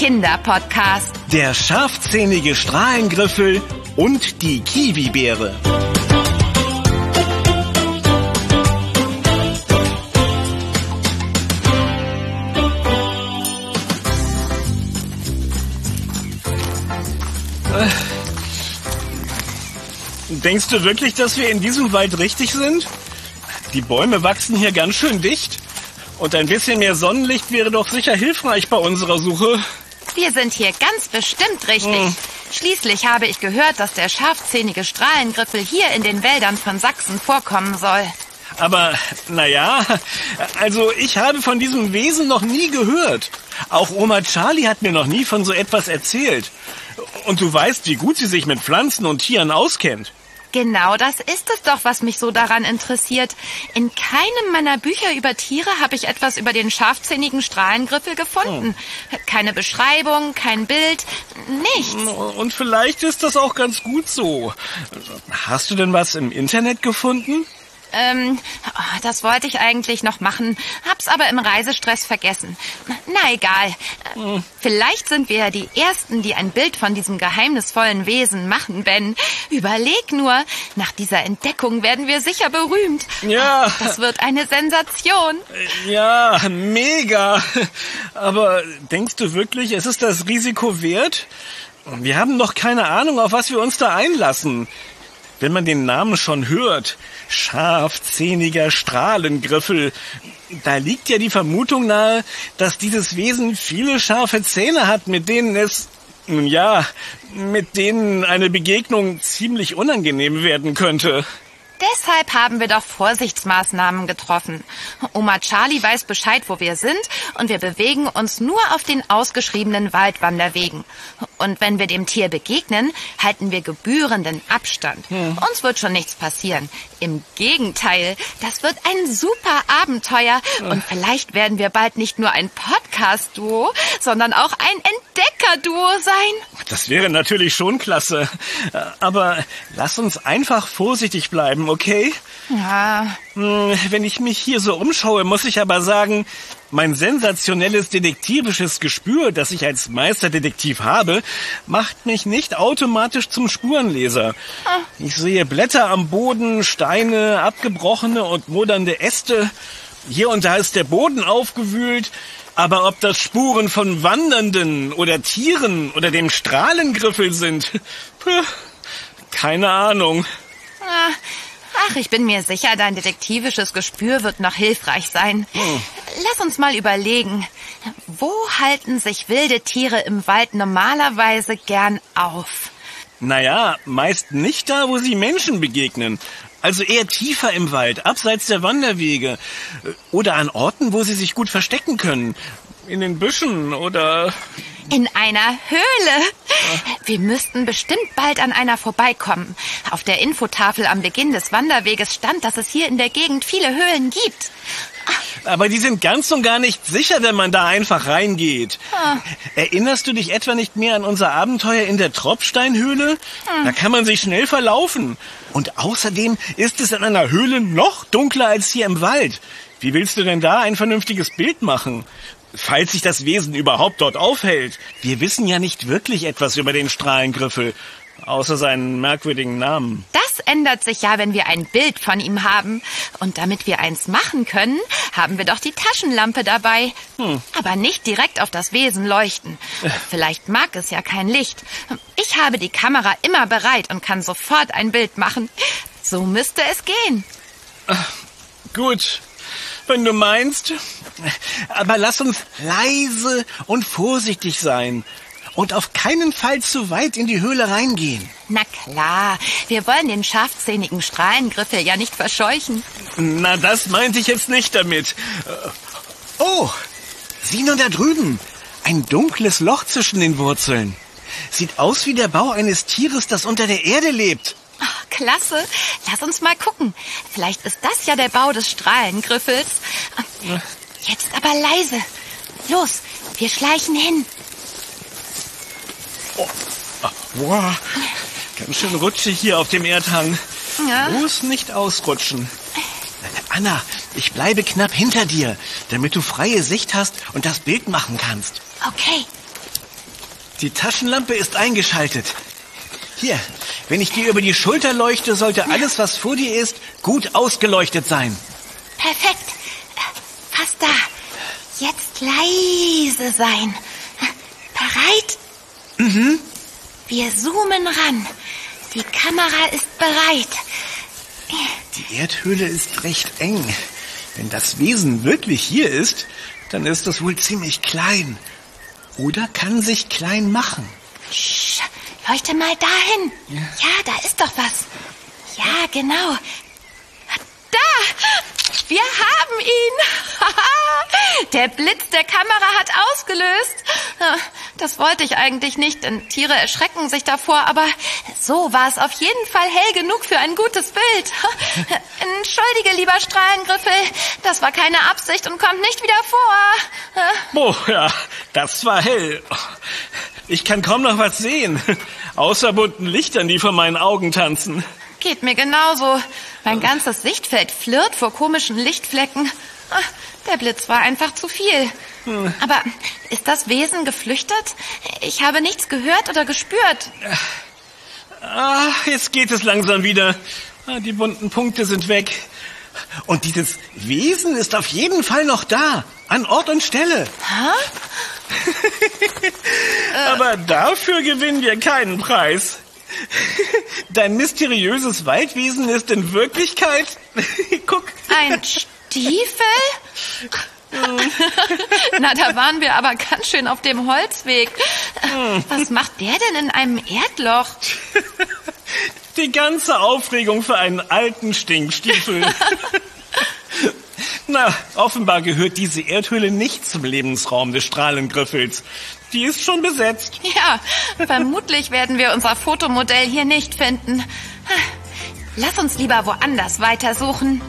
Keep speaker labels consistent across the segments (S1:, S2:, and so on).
S1: Kinderpodcast.
S2: Der scharfzähnige Strahlengriffel und die Kiwibeere. Denkst du wirklich, dass wir in diesem Wald richtig sind? Die Bäume wachsen hier ganz schön dicht. Und ein bisschen mehr Sonnenlicht wäre doch sicher hilfreich bei unserer Suche.
S1: Wir sind hier ganz bestimmt richtig. Schließlich habe ich gehört, dass der scharfzähnige Strahlengriffel hier in den Wäldern von Sachsen vorkommen soll.
S2: Aber, naja, also ich habe von diesem Wesen noch nie gehört. Auch Oma Charlie hat mir noch nie von so etwas erzählt. Und du weißt, wie gut sie sich mit Pflanzen und Tieren auskennt.
S1: Genau, das ist es doch, was mich so daran interessiert. In keinem meiner Bücher über Tiere habe ich etwas über den scharfzähnigen Strahlengriffel gefunden. Keine Beschreibung, kein Bild, nichts.
S2: Und vielleicht ist das auch ganz gut so. Hast du denn was im Internet gefunden?
S1: Das wollte ich eigentlich noch machen, hab's aber im Reisestress vergessen. Na egal. Vielleicht sind wir ja die Ersten, die ein Bild von diesem geheimnisvollen Wesen machen, Ben. Überleg nur, nach dieser Entdeckung werden wir sicher berühmt.
S2: Ja.
S1: Das wird eine Sensation.
S2: Ja, mega. Aber denkst du wirklich, es ist das Risiko wert? Wir haben noch keine Ahnung, auf was wir uns da einlassen. Wenn man den Namen schon hört, scharfzähniger Strahlengriffel, da liegt ja die Vermutung nahe, dass dieses Wesen viele scharfe Zähne hat, mit denen eine Begegnung ziemlich unangenehm werden könnte.
S1: Deshalb haben wir doch Vorsichtsmaßnahmen getroffen. Oma Charlie weiß Bescheid, wo wir sind, und wir bewegen uns nur auf den ausgeschriebenen Waldwanderwegen. Und wenn wir dem Tier begegnen, halten wir gebührenden Abstand. Uns wird schon nichts passieren. Im Gegenteil, das wird ein super Abenteuer. Und vielleicht werden wir bald nicht nur ein Podcast-Duo, sondern auch ein Entdecker-Duo sein.
S2: Das wäre natürlich schon klasse. Aber lass uns einfach vorsichtig bleiben, okay?
S1: Ja.
S2: Wenn ich mich hier so umschaue, muss ich aber sagen, mein sensationelles detektivisches Gespür, das ich als Meisterdetektiv habe, macht mich nicht automatisch zum Spurenleser. Ich sehe Blätter am Boden, Steine, abgebrochene und modernde Äste. Hier und da ist der Boden aufgewühlt. Aber ob das Spuren von Wandernden oder Tieren oder dem Strahlengriffel sind, keine Ahnung.
S1: Ach, ich bin mir sicher, dein detektivisches Gespür wird noch hilfreich sein. Lass uns mal überlegen, wo halten sich wilde Tiere im Wald normalerweise gern auf?
S2: Naja, meist nicht da, wo sie Menschen begegnen. Also eher tiefer im Wald, abseits der Wanderwege. Oder an Orten, wo sie sich gut verstecken können. In den Büschen oder...
S1: In einer Höhle. Wir müssten bestimmt bald an einer vorbeikommen. Auf der Infotafel am Beginn des Wanderweges stand, dass es hier in der Gegend viele Höhlen gibt.
S2: Aber die sind ganz und gar nicht sicher, wenn man da einfach reingeht. Erinnerst du dich etwa nicht mehr an unser Abenteuer in der Tropfsteinhöhle? Da kann man sich schnell verlaufen. Und außerdem ist es in einer Höhle noch dunkler als hier im Wald. Wie willst du denn da ein vernünftiges Bild machen? Falls sich das Wesen überhaupt dort aufhält. Wir wissen ja nicht wirklich etwas über den Strahlengriffel, außer seinen merkwürdigen Namen.
S1: Das ändert sich ja, wenn wir ein Bild von ihm haben. Und damit wir eins machen können, haben wir doch die Taschenlampe dabei. Aber nicht direkt auf das Wesen leuchten. Vielleicht mag es ja kein Licht. Ich habe die Kamera immer bereit und kann sofort ein Bild machen. So müsste es gehen.
S2: Gut, wenn du meinst. Aber lass uns leise und vorsichtig sein. Und auf keinen Fall zu weit in die Höhle reingehen.
S1: Na klar, wir wollen den scharfzähnigen Strahlengriffel ja nicht verscheuchen.
S2: Na, das meinte ich jetzt nicht damit. Oh, sieh nur da drüben. Ein dunkles Loch zwischen den Wurzeln. Sieht aus wie der Bau eines Tieres, das unter der Erde lebt.
S1: Ach, klasse. Lass uns mal gucken. Vielleicht ist das ja der Bau des Strahlengriffels. Jetzt aber leise. Los, wir schleichen hin.
S2: Wow, ganz schön rutschig hier auf dem Erdhang.
S1: Ja.
S2: Bloß nicht ausrutschen. Anna, ich bleibe knapp hinter dir, damit du freie Sicht hast und das Bild machen kannst.
S1: Okay.
S2: Die Taschenlampe ist eingeschaltet. Hier, wenn ich dir über die Schulter leuchte, sollte alles, was vor dir ist, gut ausgeleuchtet sein.
S1: Perfekt. Fast da. Jetzt leise sein. Bereit?
S2: Mhm.
S1: Wir zoomen ran. Die Kamera ist bereit.
S2: Die Erdhöhle ist recht eng. Wenn das Wesen wirklich hier ist, dann ist es wohl ziemlich klein. Oder kann sich klein machen.
S1: Sch, leuchte mal dahin. Ja, da ist doch was. Ja, genau. Da! Wir haben ihn! Der Blitz der Kamera hat ausgelöst. Das wollte ich eigentlich nicht, denn Tiere erschrecken sich davor, aber so war es auf jeden Fall hell genug für ein gutes Bild. Entschuldige, lieber Strahlengriffel, das war keine Absicht und kommt nicht wieder vor.
S2: Oh ja, das war hell. Ich kann kaum noch was sehen, außer bunten Lichtern, die vor meinen Augen tanzen.
S1: Geht mir genauso. Mein ganzes Sichtfeld flirrt vor komischen Lichtflecken. Der Blitz war einfach zu viel. Aber ist das Wesen geflüchtet? Ich habe nichts gehört oder gespürt.
S2: Jetzt geht es langsam wieder. Die bunten Punkte sind weg. Und dieses Wesen ist auf jeden Fall noch da. An Ort und Stelle. Aber dafür gewinnen wir keinen Preis. Dein mysteriöses Waldwesen ist in Wirklichkeit... Guck.
S1: Ein Stiefel? Na, da waren wir aber ganz schön auf dem Holzweg. Was macht der denn in einem Erdloch?
S2: Die ganze Aufregung für einen alten Stinkstiefel. Na, offenbar gehört diese Erdhöhle nicht zum Lebensraum des Strahlengriffels. Die ist schon besetzt.
S1: Ja, vermutlich werden wir unser Fotomodell hier nicht finden. Lass uns lieber woanders weitersuchen.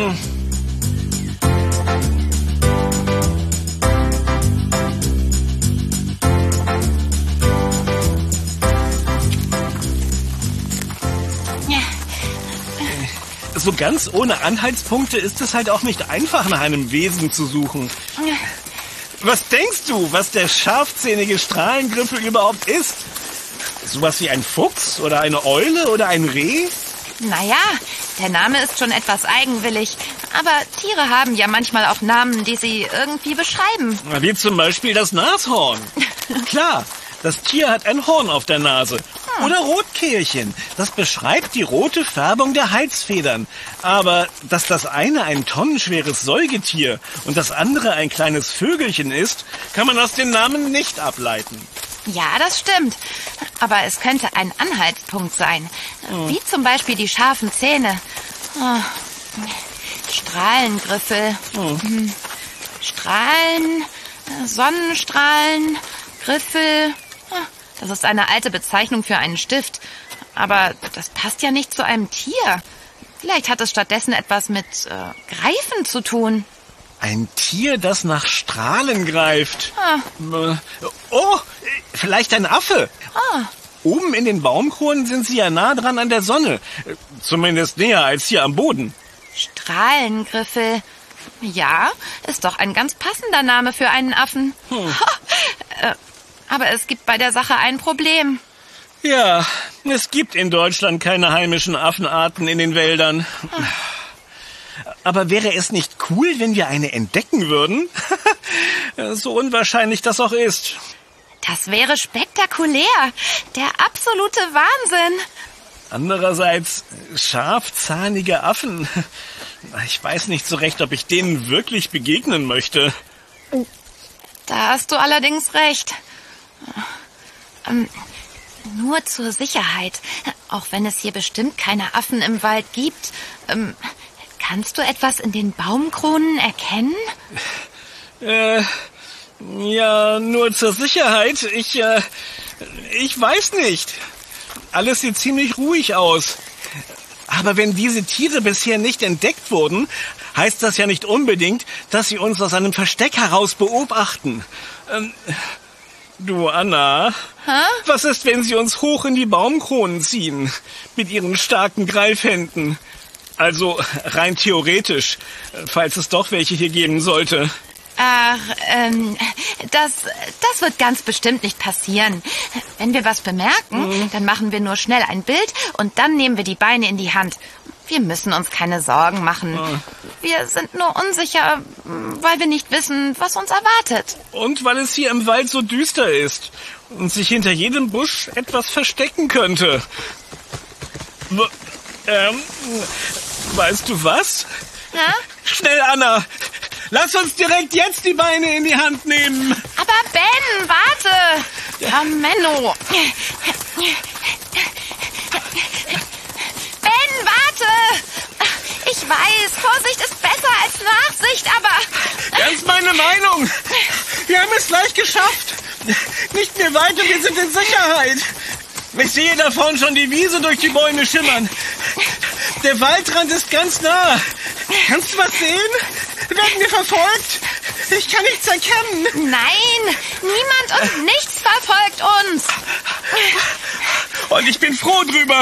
S2: So ganz ohne Anhaltspunkte ist es halt auch nicht einfach, nach einem Wesen zu suchen. Was denkst du, was der scharfzähnige Strahlengriffel überhaupt ist? Sowas wie ein Fuchs oder eine Eule oder ein Reh?
S1: Naja, der Name ist schon etwas eigenwillig. Aber Tiere haben ja manchmal auch Namen, die sie irgendwie beschreiben.
S2: Wie zum Beispiel das Nashorn. Klar, das Tier hat ein Horn auf der Nase. Oder Rotkehlchen. Das beschreibt die rote Färbung der Halsfedern. Aber dass das eine ein tonnenschweres Säugetier und das andere ein kleines Vögelchen ist, kann man aus den Namen nicht ableiten.
S1: Ja, das stimmt. Aber es könnte ein Anhaltspunkt sein. Wie zum Beispiel die scharfen Zähne. Strahlengriffel. Strahlen, Sonnenstrahlen, Griffel. Das ist eine alte Bezeichnung für einen Stift. Aber das passt ja nicht zu einem Tier. Vielleicht hat es stattdessen etwas mit Greifen zu tun.
S2: Ein Tier, das nach Strahlen greift. Oh, vielleicht ein Affe. Oben in den Baumkronen sind sie ja nah dran an der Sonne. Zumindest näher als hier am Boden.
S1: Strahlengriffel. Ja, ist doch ein ganz passender Name für einen Affen. Aber es gibt bei der Sache ein Problem.
S2: Ja, es gibt in Deutschland keine heimischen Affenarten in den Wäldern. Aber wäre es nicht cool, wenn wir eine entdecken würden? So unwahrscheinlich das auch ist.
S1: Das wäre spektakulär. Der absolute Wahnsinn.
S2: Andererseits, scharfzahnige Affen. Ich weiß nicht so recht, ob ich denen wirklich begegnen möchte.
S1: Da hast du allerdings recht. Nur zur Sicherheit, auch wenn es hier bestimmt keine Affen im Wald gibt, kannst du etwas in den Baumkronen erkennen?
S2: Ja, nur zur Sicherheit. Ich weiß nicht. Alles sieht ziemlich ruhig aus. Aber wenn diese Tiere bisher nicht entdeckt wurden, heißt das ja nicht unbedingt, dass sie uns aus einem Versteck heraus beobachten. Du, Anna, was ist, wenn sie uns hoch in die Baumkronen ziehen, mit ihren starken Greifhänden? Also rein theoretisch, falls es doch welche hier geben sollte.
S1: Ach, Das wird ganz bestimmt nicht passieren. Wenn wir was bemerken, dann machen wir nur schnell ein Bild und dann nehmen wir die Beine in die Hand. Wir müssen uns keine Sorgen machen. Wir sind nur unsicher, weil wir nicht wissen, was uns erwartet.
S2: Und weil es hier im Wald so düster ist und sich hinter jedem Busch etwas verstecken könnte. Weißt du was?
S1: Na?
S2: Schnell, Anna! Lass uns direkt jetzt die Beine in die Hand nehmen.
S1: Aber Ben, warte! Ja, Menno. Ben, warte! Ich weiß, Vorsicht ist besser als Nachsicht, aber...
S2: Das ist meine Meinung. Wir haben es gleich geschafft. Nicht mehr weiter, wir sind in Sicherheit. Ich sehe da vorne schon die Wiese durch die Bäume schimmern. Der Waldrand ist ganz nah. Kannst du was sehen? Werden wir verfolgt? Ich kann nichts erkennen.
S1: Nein, niemand und nichts verfolgt uns.
S2: Und ich bin froh drüber.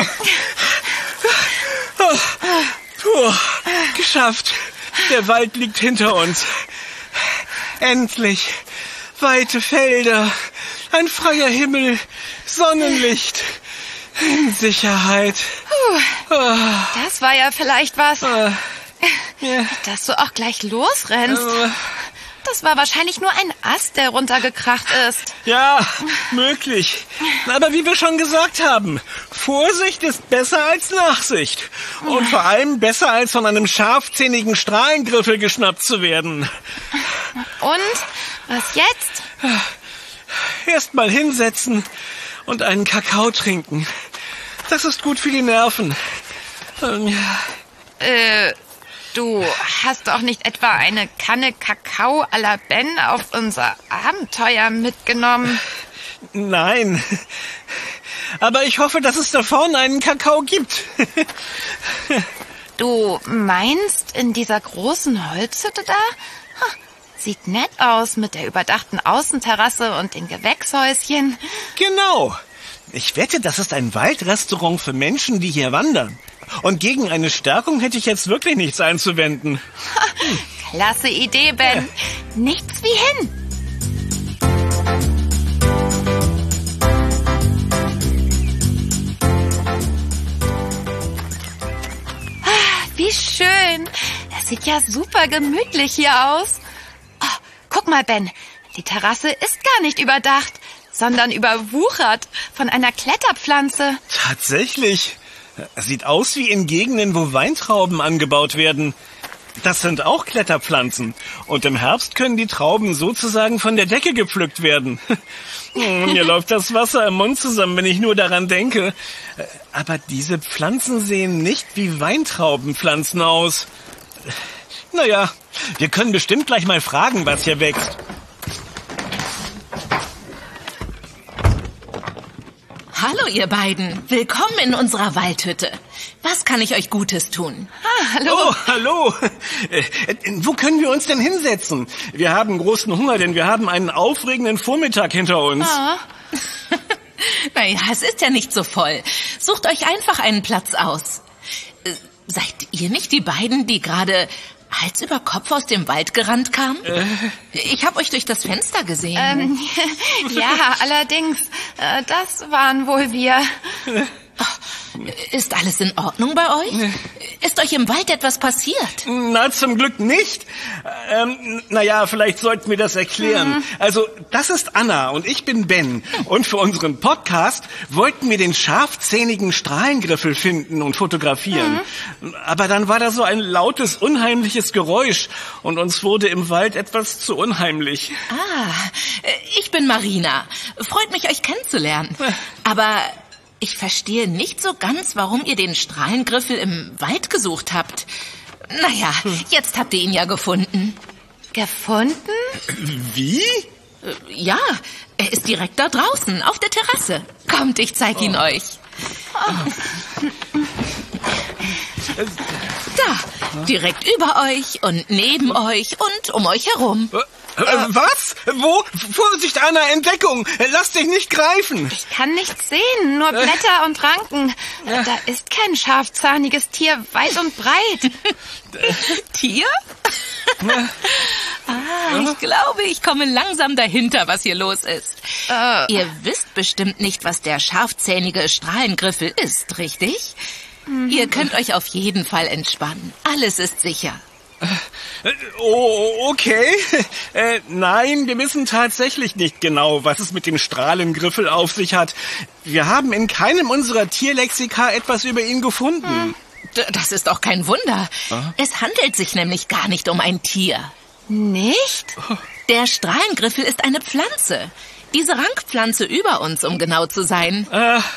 S2: Puh, geschafft. Der Wald liegt hinter uns. Endlich. Weite Felder, ein freier Himmel, Sonnenlicht, in Sicherheit.
S1: Das war ja vielleicht was. Dass du auch gleich losrennst. Das war wahrscheinlich nur ein Ast, der runtergekracht ist.
S2: Ja, möglich. Aber wie wir schon gesagt haben, Vorsicht ist besser als Nachsicht. Und vor allem besser als von einem scharfzähnigen Strahlengriffel geschnappt zu werden.
S1: Und? Was jetzt?
S2: Erst mal hinsetzen und einen Kakao trinken. Das ist gut für die Nerven.
S1: Du hast doch nicht etwa eine Kanne Kakao à la Ben auf unser Abenteuer mitgenommen?
S2: Nein. Aber ich hoffe, dass es da vorne einen Kakao gibt.
S1: Du meinst in dieser großen Holzhütte da? Sieht nett aus mit der überdachten Außenterrasse und den Gewächshäuschen.
S2: Genau. Ich wette, das ist ein Waldrestaurant für Menschen, die hier wandern. Und gegen eine Stärkung hätte ich jetzt wirklich nichts einzuwenden.
S1: Klasse Idee, Ben. Nichts wie hin. Wie schön. Es sieht ja super gemütlich hier aus. Oh, guck mal, Ben. Die Terrasse ist gar nicht überdacht, sondern überwuchert von einer Kletterpflanze.
S2: Tatsächlich. Sieht aus wie in Gegenden, wo Weintrauben angebaut werden. Das sind auch Kletterpflanzen. Und im Herbst können die Trauben sozusagen von der Decke gepflückt werden. Mir läuft das Wasser im Mund zusammen, wenn ich nur daran denke. Aber diese Pflanzen sehen nicht wie Weintraubenpflanzen aus. Naja, wir können bestimmt gleich mal fragen, was hier wächst.
S3: Hallo ihr beiden, willkommen in unserer Waldhütte. Was kann ich euch Gutes tun?
S1: Hallo.
S2: Oh, hallo. Wo können wir uns denn hinsetzen? Wir haben großen Hunger, denn wir haben einen aufregenden Vormittag hinter uns.
S1: Oh.
S3: Naja, es ist ja nicht so voll. Sucht euch einfach einen Platz aus. Seid ihr nicht die beiden, die gerade Hals über Kopf aus dem Wald gerannt kamen? Ich habe euch durch das Fenster gesehen.
S1: Ja, allerdings, das waren wohl wir.
S3: Ist alles in Ordnung bei euch? Ist euch im Wald etwas passiert?
S2: Na, zum Glück nicht. Naja, vielleicht sollten wir das erklären. Also, das ist Anna und ich bin Ben. Und für unseren Podcast wollten wir den scharfzähnigen Strahlengriffel finden und fotografieren. Aber dann war da so ein lautes, unheimliches Geräusch und uns wurde im Wald etwas zu unheimlich.
S3: Ich bin Marina. Freut mich, euch kennenzulernen. Aber ich verstehe nicht so ganz, warum ihr den Strahlengriffel im Wald gesucht habt. Naja, jetzt habt ihr ihn ja gefunden.
S1: Gefunden?
S2: Wie?
S3: Ja, er ist direkt da draußen, auf der Terrasse. Kommt, ich zeig ihn euch. Da, direkt über euch und neben euch und um euch herum.
S2: Was? Wo? Vorsicht, Anna, Entdeckung! Lass dich nicht greifen!
S1: Ich kann nichts sehen, nur Blätter und Ranken. Da ist kein scharfzahniges Tier weit und breit.
S3: Tier? Ich glaube, ich komme langsam dahinter, was hier los ist. Ihr wisst bestimmt nicht, was der scharfzähnige Strahlengriffel ist, richtig? Ihr könnt euch auf jeden Fall entspannen. Alles ist sicher.
S2: Okay. Nein, wir wissen tatsächlich nicht genau, was es mit dem Strahlengriffel auf sich hat. Wir haben in keinem unserer Tierlexika etwas über ihn gefunden.
S3: Das ist auch kein Wunder. Es handelt sich nämlich gar nicht um ein Tier.
S1: Nicht?
S3: Der Strahlengriffel ist eine Pflanze. Diese Rankpflanze über uns, um genau zu sein.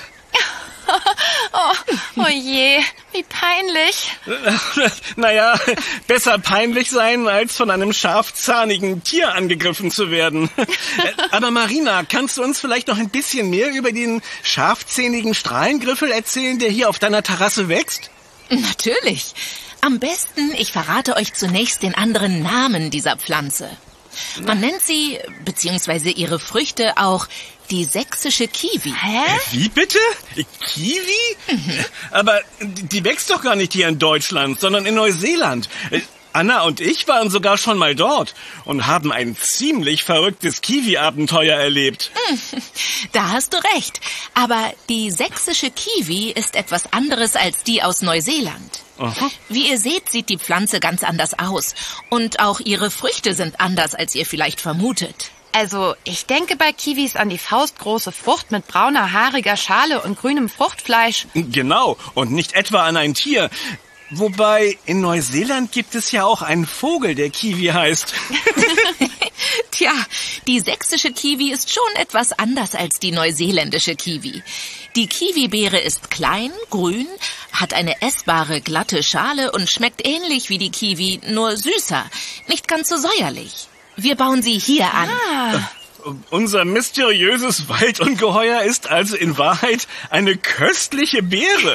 S1: Oh je, wie peinlich.
S2: Naja, besser peinlich sein, als von einem scharfzahnigen Tier angegriffen zu werden. Aber Marina, kannst du uns vielleicht noch ein bisschen mehr über den scharfzähnigen Strahlengriffel erzählen, der hier auf deiner Terrasse wächst?
S3: Natürlich. Am besten, ich verrate euch zunächst den anderen Namen dieser Pflanze. Man nennt sie, beziehungsweise ihre Früchte, auch die sächsische Kiwi.
S1: Hä?
S2: Wie bitte? Kiwi? Aber die wächst doch gar nicht hier in Deutschland, sondern in Neuseeland. Anna und ich waren sogar schon mal dort und haben ein ziemlich verrücktes Kiwi-Abenteuer erlebt.
S3: Da hast du recht. Aber die sächsische Kiwi ist etwas anderes als die aus Neuseeland.
S2: Aha.
S3: Wie ihr seht, sieht die Pflanze ganz anders aus. Und auch ihre Früchte sind anders, als ihr vielleicht vermutet.
S1: Also, ich denke bei Kiwis an die faustgroße Frucht mit brauner, haariger Schale und grünem Fruchtfleisch.
S2: Genau, und nicht etwa an ein Tier. Wobei, in Neuseeland gibt es ja auch einen Vogel, der Kiwi heißt.
S3: Tja, die sächsische Kiwi ist schon etwas anders als die neuseeländische Kiwi. Die Kiwibeere ist klein, grün, hat eine essbare, glatte Schale und schmeckt ähnlich wie die Kiwi, nur süßer, nicht ganz so säuerlich. Wir bauen sie hier an.
S2: Unser mysteriöses Waldungeheuer ist also in Wahrheit eine köstliche Beere.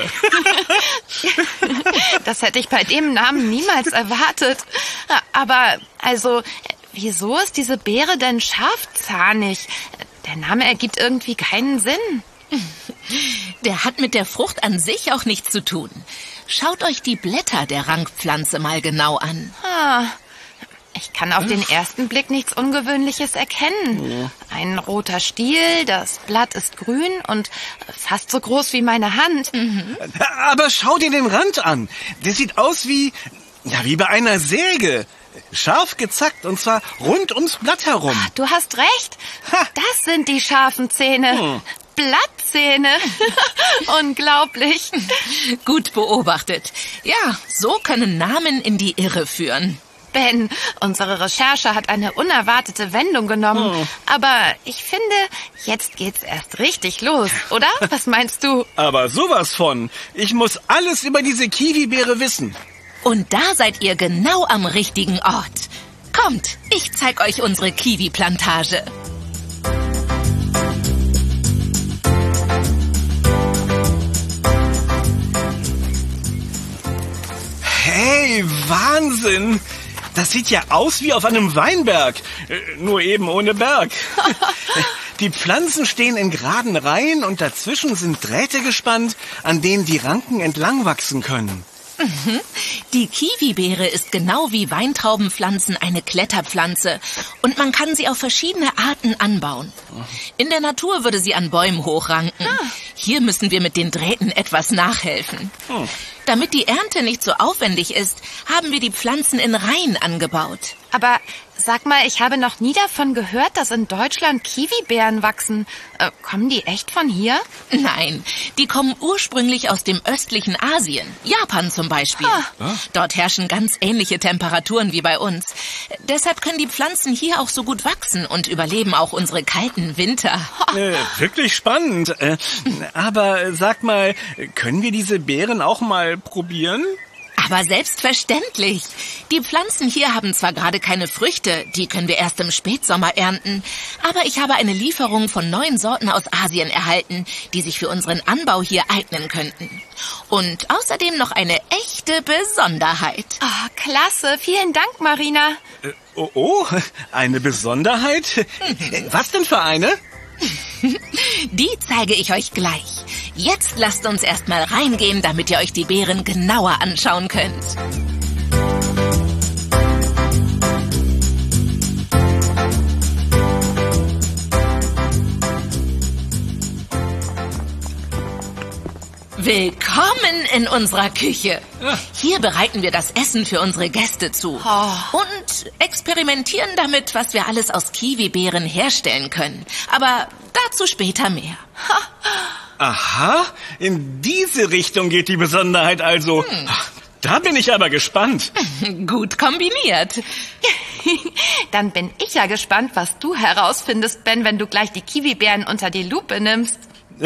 S1: Das hätte ich bei dem Namen niemals erwartet. Aber, also, wieso ist diese Beere denn scharfzahnig? Der Name ergibt irgendwie keinen Sinn.
S3: Der hat mit der Frucht an sich auch nichts zu tun. Schaut euch die Blätter der Rankpflanze mal genau an.
S1: Ich kann auf den ersten Blick nichts Ungewöhnliches erkennen. Ein roter Stiel, das Blatt ist grün und fast so groß wie meine Hand.
S2: Aber schau dir den Rand an. Der sieht aus wie bei einer Säge. Scharf gezackt und zwar rund ums Blatt herum.
S1: Du hast recht. Das sind die scharfen Zähne. Blattzähne. Unglaublich.
S3: Gut beobachtet. Ja, so können Namen in die Irre führen.
S1: Ben, unsere Recherche hat eine unerwartete Wendung genommen. Aber ich finde, jetzt geht's erst richtig los, oder? Was meinst du?
S2: Aber sowas von. Ich muss alles über diese Kiwibeere wissen.
S3: Und da seid ihr genau am richtigen Ort. Kommt, ich zeig euch unsere Kiwi-Plantage.
S2: Hey, Wahnsinn! Das sieht ja aus wie auf einem Weinberg, nur eben ohne Berg. Die Pflanzen stehen in geraden Reihen und dazwischen sind Drähte gespannt, an denen die Ranken entlang wachsen können.
S3: Die Kiwibeere ist genau wie Weintraubenpflanzen eine Kletterpflanze und man kann sie auf verschiedene Arten anbauen. In der Natur würde sie an Bäumen hochranken. Hier müssen wir mit den Drähten etwas nachhelfen. Damit die Ernte nicht so aufwendig ist, haben wir die Pflanzen in Reihen angebaut.
S1: Aber sag mal, ich habe noch nie davon gehört, dass in Deutschland Kiwibeeren wachsen. Kommen die echt von hier?
S3: Nein, die kommen ursprünglich aus dem östlichen Asien. Japan zum Beispiel. Dort herrschen ganz ähnliche Temperaturen wie bei uns. Deshalb können die Pflanzen hier auch so gut wachsen und überleben auch unsere kalten Winter.
S2: Wirklich spannend. Aber sag mal, können wir diese Beeren auch mal probieren?
S3: Aber selbstverständlich. Die Pflanzen hier haben zwar gerade keine Früchte, die können wir erst im Spätsommer ernten, aber ich habe eine Lieferung von neuen Sorten aus Asien erhalten, die sich für unseren Anbau hier eignen könnten. Und außerdem noch eine echte Besonderheit.
S1: Oh, klasse. Vielen Dank, Marina.
S2: Eine Besonderheit? Was denn für eine?
S3: Die zeige ich euch gleich. Jetzt lasst uns erstmal reingehen, damit ihr euch die Beeren genauer anschauen könnt. Willkommen in unserer Küche.
S2: Ja.
S3: Hier bereiten wir das Essen für unsere Gäste zu. Und experimentieren damit, was wir alles aus Kiwibeeren herstellen können. Aber dazu später mehr.
S2: Aha, in diese Richtung geht die Besonderheit also. Da bin ich aber gespannt.
S3: Gut kombiniert.
S1: Dann bin ich ja gespannt, was du herausfindest, Ben, wenn du gleich die Kiwibeeren unter die Lupe nimmst.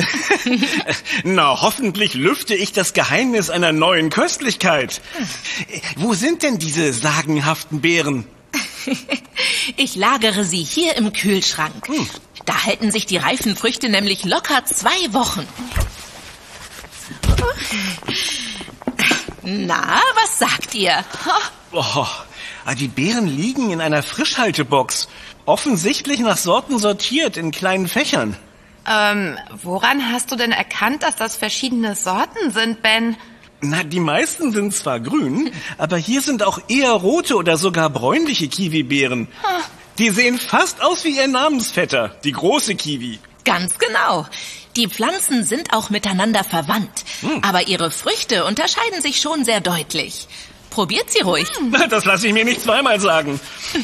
S2: Na, hoffentlich lüfte ich das Geheimnis einer neuen Köstlichkeit. Wo sind denn diese sagenhaften Beeren?
S3: Ich lagere sie hier im Kühlschrank. Da halten sich die reifen Früchte nämlich locker 2 Wochen. Na, was sagt ihr?
S2: Oh, die Beeren liegen in einer Frischhaltebox. Offensichtlich nach Sorten sortiert in kleinen Fächern.
S1: Woran hast du denn erkannt, dass das verschiedene Sorten sind, Ben?
S2: Na, die meisten sind zwar grün, aber hier sind auch eher rote oder sogar bräunliche Kiwibeeren. Die sehen fast aus wie ihr Namensvetter, die große Kiwi.
S3: Ganz genau. Die Pflanzen sind auch miteinander verwandt. Aber ihre Früchte unterscheiden sich schon sehr deutlich. Probiert sie ruhig.
S2: Das lasse ich mir nicht zweimal sagen.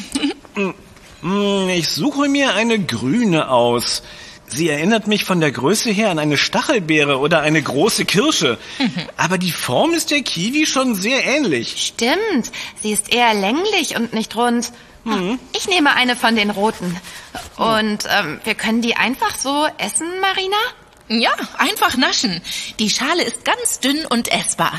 S2: Ich suche mir eine grüne aus. Sie erinnert mich von der Größe her an eine Stachelbeere oder eine große Kirsche. Aber die Form ist der Kiwi schon sehr ähnlich.
S1: Stimmt, sie ist eher länglich und nicht rund. Ich nehme eine von den roten. Und wir können die einfach so essen, Marina?
S3: Ja, einfach naschen. Die Schale ist ganz dünn und essbar.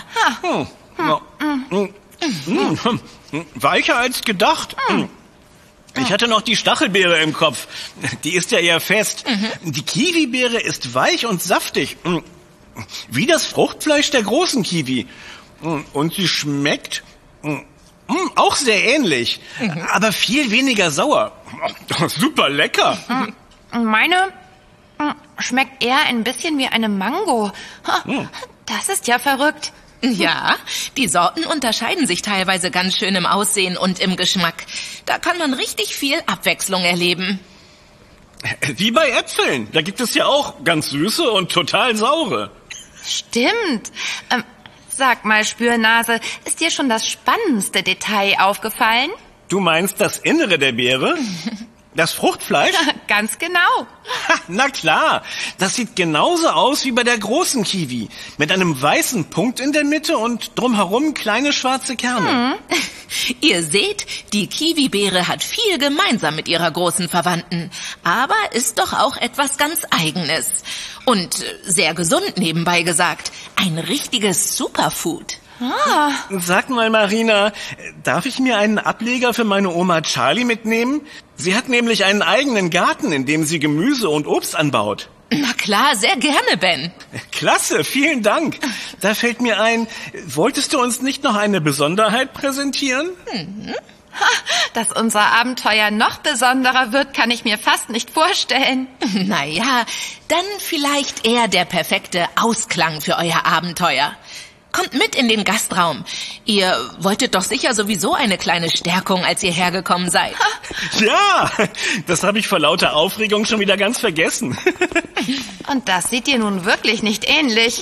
S2: Weicher als gedacht. Ich hatte noch die Stachelbeere im Kopf. Die ist ja eher fest. Die Kiwibeere ist weich und saftig. Wie das Fruchtfleisch der großen Kiwi. Und sie schmeckt auch sehr ähnlich. Aber viel weniger sauer. Super lecker.
S1: Meine schmeckt eher ein bisschen wie eine Mango. Das ist ja verrückt.
S3: Ja, die Sorten unterscheiden sich teilweise ganz schön im Aussehen und im Geschmack. Da kann man richtig viel Abwechslung erleben.
S2: Wie bei Äpfeln. Da gibt es ja auch ganz süße und total saure.
S1: Stimmt. Sag mal, Spürnase, ist dir schon das spannendste Detail aufgefallen?
S2: Du meinst das Innere der Beere? Das Fruchtfleisch?
S1: Ganz genau.
S2: Na klar, das sieht genauso aus wie bei der großen Kiwi. Mit einem weißen Punkt in der Mitte und drumherum kleine schwarze Kerne.
S3: Ihr seht, die Kiwibeere hat viel gemeinsam mit ihrer großen Verwandten, aber ist doch auch etwas ganz Eigenes. Und sehr gesund nebenbei gesagt. Ein richtiges Superfood.
S2: Sag mal, Marina, darf ich mir einen Ableger für meine Oma Charlie mitnehmen? Sie hat nämlich einen eigenen Garten, in dem sie Gemüse und Obst anbaut.
S3: Na klar, sehr gerne, Ben.
S2: Klasse, vielen Dank. Da fällt mir ein, wolltest du uns nicht noch eine Besonderheit präsentieren?
S1: Dass unser Abenteuer noch besonderer wird, kann ich mir fast nicht vorstellen.
S3: Naja, dann vielleicht eher der perfekte Ausklang für euer Abenteuer. Kommt mit in den Gastraum. Ihr wolltet doch sicher sowieso eine kleine Stärkung, als ihr hergekommen seid.
S2: Ja, das habe ich vor lauter Aufregung schon wieder ganz vergessen.
S1: Und das sieht dir nun wirklich nicht ähnlich.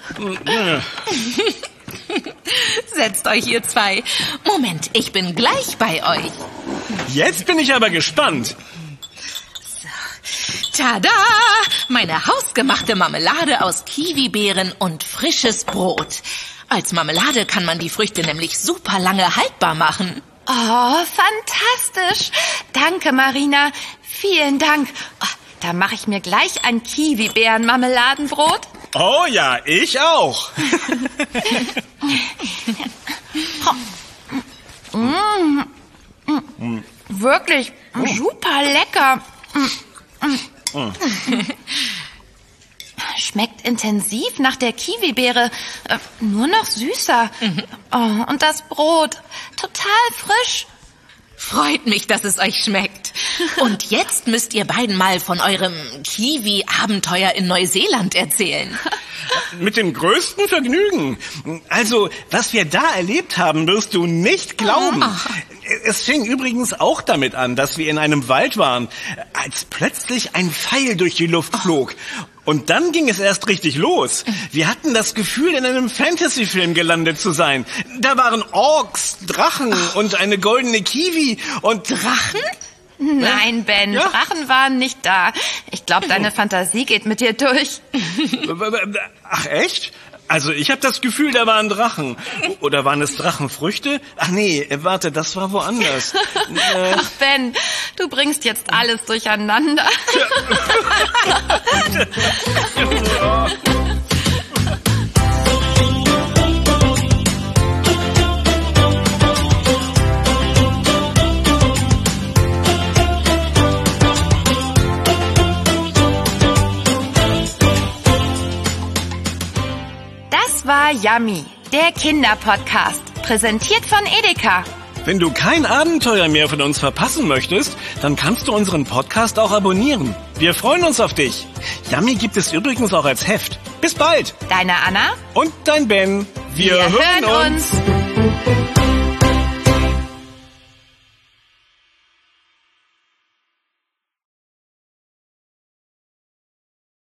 S3: Setzt euch, ihr zwei. Moment, ich bin gleich bei euch.
S2: Jetzt bin ich aber gespannt.
S3: Tada! Meine hausgemachte Marmelade aus Kiwibeeren und frisches Brot. Als Marmelade kann man die Früchte nämlich super lange haltbar machen.
S1: Oh, fantastisch. Danke, Marina. Vielen Dank. Oh, da mache ich mir gleich ein Kiwibeeren-Marmeladenbrot.
S2: Oh ja, ich auch.
S1: Wirklich super lecker. Schmeckt intensiv nach der Kiwibeere, nur noch süßer. Oh, und das Brot, total frisch.
S3: Freut mich, dass es euch schmeckt. Und jetzt müsst ihr beiden mal von eurem Kiwi-Abenteuer in Neuseeland erzählen.
S2: Mit dem größten Vergnügen. Also, was wir da erlebt haben, wirst du nicht glauben. Es fing übrigens auch damit an, dass wir in einem Wald waren, als plötzlich ein Pfeil durch die Luft flog. Und dann ging es erst richtig los. Wir hatten das Gefühl, in einem Fantasy-Film gelandet zu sein. Da waren Orks, Drachen und eine goldene Kiwi und...
S3: Drachen?
S1: Nein, Ben,
S2: Ja?
S1: Drachen waren nicht da. Ich glaube, deine Fantasie geht mit dir durch.
S2: Ach, echt? Also ich habe das Gefühl, da waren Drachen. Oder waren es Drachenfrüchte? Ach nee, warte, das war woanders.
S1: Ach, Ben, du bringst jetzt alles durcheinander. Das war Yummy, der Kinderpodcast, präsentiert von Edeka.
S2: Wenn du kein Abenteuer mehr von uns verpassen möchtest, dann kannst du unseren Podcast auch abonnieren. Wir freuen uns auf dich. Yummy gibt es übrigens auch als Heft. Bis bald.
S1: Deine Anna?
S2: Und dein Ben. Wir hören uns.